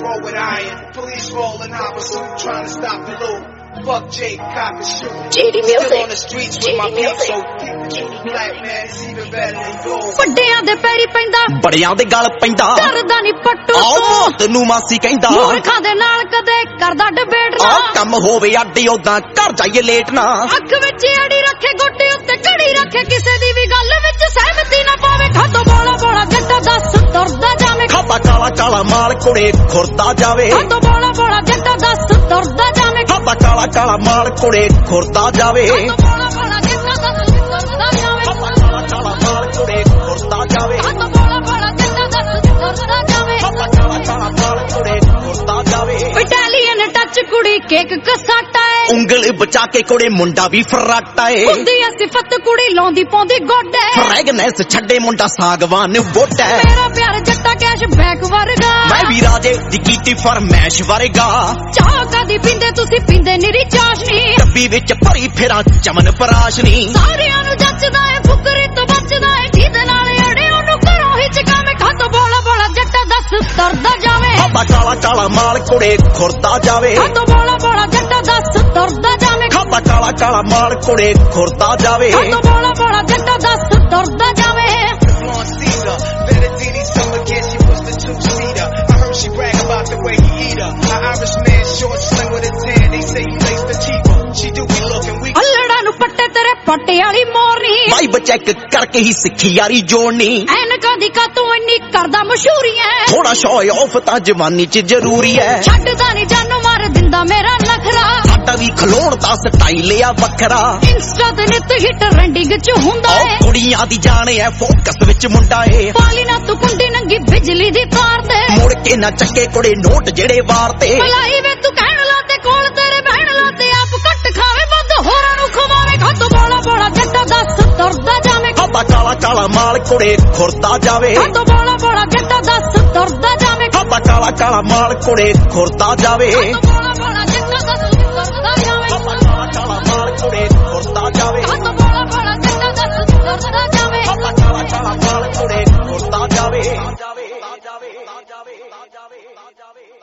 roll with iron. Police rolling high pursuit, trying to stop the loot. Fuck Jake, cop and shoot. JD Music. Still on the streets with my peeps, so keep the truth black, man. It's even better than gold. ਵੱਡਿਆਂ ਦੇ ਪੈਰੀ ਪੈਂਦਾ, ਬੜਿਆਂ ਦੇ ਗਲ ਪੈਂਦਾ, ਕਰਦਾ ਨਹੀਂ ਪੱਟੂ ਆਹ ਤੈਨੂੰ ਮਾਸੀ ਕਹਿੰਦਾ, ਮੂਰਖਾਂ ਦੇ ਨਾਲ ਕਦੇ ਕਰਦਾ ਡਿਬੇਟ ਨਾ, ਆਹ ਕੰਮ ਹੋਵੇ ਅੱਡੀ ਉਦਾਂ ਘਰ ਜਾਈਏ ਲੇਟ ਨਾ, ਅੱਖ ਵਿੱਚ ਅੜੀ ਰੱਖੇ ਗੋਡੇ ਉੱਤੇ ਘੜੀ ਰੱਖੇ, ਕਿਸੇ ਦੀ ਵੀ ਗੱਲ ਵਿੱਚ ਸਹਿਮਤੀ ਨਾ ਪਾਵੇ, ਖਾਤੋਂ ਬੋਲਾ ਬੋਲਾ ਜੱਟਾ ਦੱਸ ਤੁਰਦਾ ਜਾਵੇ, ਖਾਤਾ ਕਾਲਾ ਕਾਲਾ ਮਾਲ ਕੁੜੇ ਖੁਰਦਾ ਜਾਵੇ, ਖਾਤੋਂ ਬੋਲਾ ਬੋਲਾ ਜੱਟਾ ਦੱਸ ਤੁਰਦਾ ਜਾਵੇ, ਖਾਤਾ ਕਾਲਾ ਕਾਲਾ ਮਾਲ ਕੁੜੇ ਖੁਰਦਾ ਜਾਵੇ, ਖਾਤੋਂ ਬੋਲਾ ਬੋਲਾ ਜੱਟਾ ਦੱਸ ਤੁਰਦਾ ਜਾਵੇ, ਖਾਤਾ ਕਾਲਾ ਕਾਲਾ ਮਾਲ ਕੁੜੇ ਖੁਰਦਾ ਜਾਵੇ, ਖਾਤੋਂ ਬੋਲਾ ਬੋਲਾ ਜੱਟਾ ਦੱਸ ਤੁਰਦਾ ਜਾਵੇ, ਖਾਤਾ ਕਾਲਾ ਕਾਲਾ ਮਾਲ ਕੁੜੇ ਖੁਰਦਾ ਜਾਵੇ, ਇਟਾਲੀਅਨ ਟੱਚ ਕੁੜੀ ਕੇਕ ਕਸਾਟਾ ਏ, ਉਂਗਲ ਬਚਾ ਕੇ ਕੁੜੇ ਮੁੰਡਾ ਵੀ ਫਰਾਟਾ ਏ, ਹੁੰਦੀ ਐ ਸਿਫਤ ਕੁੜੀ ਲਾਉਂਦੀ ਪਾਉਂਦੀ ਗੋਡੇ, ਫਰੈਗਨੈਂਸ ਛੱਡੇ ਮੁੰਡਾ ਸਾਗਵਾਨ ਵੋਟਾ, ਮੇਰਾ ਪਿਆਰ ਜੱਟਾ ਕੈਸ਼ ਬੈਕ ਵਰਗਾ, ਮੈਂ ਵੀ ਰਾਜੇ ਦੀ ਕੀਤੀ ਫਰਮੈਸ਼ ਵਰਗਾ, ਚਾਹ ਕਦੀ ਪੀਂਦੇ ਤੁਸੀਂ ਪੀਂਦੇ ਨਿਰੀ ਚਾਸ਼ਨੀ, ਡੱਬੀ ਵਿੱਚ ਭਰੀ ਫੇਰਾਂ ਚਮਨ ਪਰਾਸ਼ਨੀ, ਸਾਰਿਆਂ ਨੂੰ ਜੱਚਦਾ ਏ ਫੁਕਰੀ ਤੋਂ ਬਚਦਾ ਏ, ਜਿਹਦੇ ਨਾਲ ਅੜੇ ਉਹਨੂੰ ਘਰੋਂ ਹੀ ਚਕਾਵੇਂ, ਖਾਤੋਂ ਬੋਲਾ ਬੋਲਾ ਜੱਟਾ ਦੱਸ ਤੁਰਦਾ ਜਾਵੇ, ਖਾਤਾ ਕਾਲਾ ਕਾਲਾ ਮਾਲ ਕੁੜੇ ਖੁਰਦਾ ਜਾਵੇ, ਖਾਤੋਂ ਬੋਲਾ ਬੋਲਾ ਜੱਟਾ ਦੱਸ ਤੁਰਦਾ ਜਾਵੇ, ਖਾਤਾ ਕਾਲਾ ਕਾਲਾ ਮਾਲ ਕੁੜੇ ਖੁਰਦਾ ਜਾਵੇ, ਖਾਤੋਂ ਬੋਲਾ ਬੋਲਾ ਜੱਟਾ ਦੱਸ ਤੁਰਦਾ ਜਾਵੇ, Teflon Caesar, Bettadini summer kid, she was the two-seater. I heard she brag about the way he eat her. An Irish man, short, slim with a tan. They say he lays the cheaper. She do be looking weak. ਅੱਲੜਾਂ ਨੂੰ ਪੱਟੇ ਤੇਰੇ ਪੱਟੇ ਵਾਲੀ ਮੋਰਨੀ, vibe check ਕਰਕੇ ਹੀ ਸਿੱਖੀ ਯਾਰੀ ਜੋੜਨੀ, ਐਨਕਾਂ ਦੀ ਕਾਤੋਂ ਇੰਨੀ ਕਰਦਾ ਮਸ਼ਹੂਰੀ ਐ, ਥੋੜਾ ਸ਼ੋਅ ਆਫ ਤਾਂ ਜਵਾਨੀ ਚ ਜ਼ਰੂਰੀ ਐ, ਛੱਡਦਾ ਨਹੀਂ ਜਾਨੋਂ ਮਾਰ ਦਿੰਦਾ ਮੇਰਾ ਨਖਰਾ, ਸਾਡਾ ਵੀ ਖਲੋਣ ਦਾ ਸਟਾਈਲ ਆ ਵੱਖਰਾ, ਇੰਸਟਾ ਤੇ ਨਿੱਤ ਹਿੱਟ ਟ੍ਰੈਂਡਿੰਗ ਚ ਹੁੰਦਾ ਏ, ਉਹ ਕੁੜੀਆਂ ਦੀ ਜਾਣੇ ਐ ਫੋਕਸ ਵਿੱਚ ਮੁੰਡਾ ਏ, ਪਾਲੀ ਨਾ ਤੂੰ ਕੁੰਡੀ ਨੰਗੀ ਬਿਜਲੀ ਦੀ ਤਾਰ ਤੇ, ਮੁੜ ਕੇ ਨਾ ਚੱਕੇ ਕੁੜੇ ਨੋਟ ਜਿਹੜੇ ਵਾਰ ਤੇ, ਭਲਾਈ ਵੇ ਤੂੰ ਕਹਿਣ ਲਾ ਤੇ ਕੋਲ ਤੇਰੇ ਬਹਿਣ ਲਾ ਤੇ, ਆਪ ਘੱਟ ਖਾਵੇ ਵੱਧ ਹੋਰਾਂ ਨੂੰ ਖਵਾਵੇ, ਖਾਤੋਂ ਬੋਲਾ ਬੋਲਾ ਜੱਟਾ ਦੱਸ ਤੁਰਦਾ ਜਾਵੇ, ਖਾਤਾ ਕਾਲਾ ਕਾਲਾ ਮਾਲ ਕੁੜੇ ਖੁਰਦਾ ਜਾਵੇ, ਖਾਤੋਂ ਬੋਲਾ ਬੋਲਾ ਜੱਟਾ ਦੱਸ ਤੁਰਦਾ ਜਾਵੇ, ਖਾਤਾ ਕਾਲਾ ਕਾਲਾ ਮਾਲ ਕੁੜੇ ਖੁਰਦਾ ਜਾਵੇ, ਖਾਤੋਂ ਬੋਲਾ ਬੋਲਾ ਜੱਟਾ ਦੱਸ ਤੁਰਦਾ ਜਾਵੇ, ਖਾਤਾ ਕਾਲਾ ਕਾਲਾ ਮਾਲ ਕੁੜੇ ਖੁਰਦਾ ਜਾਵੇ, ਖਾਤੋਂ ਬੋਲਾ ਬੋਲਾ ਜੱਟਾ ਦੱਸ ਤੁਰਦਾ ਜਾਵੇ, ਖਾਤਾ ਕਾਲਾ ਕਾਲਾ ਮਾਲ ਕੁੜੇ ਖੁਰਦਾ ਜਾਵੇ।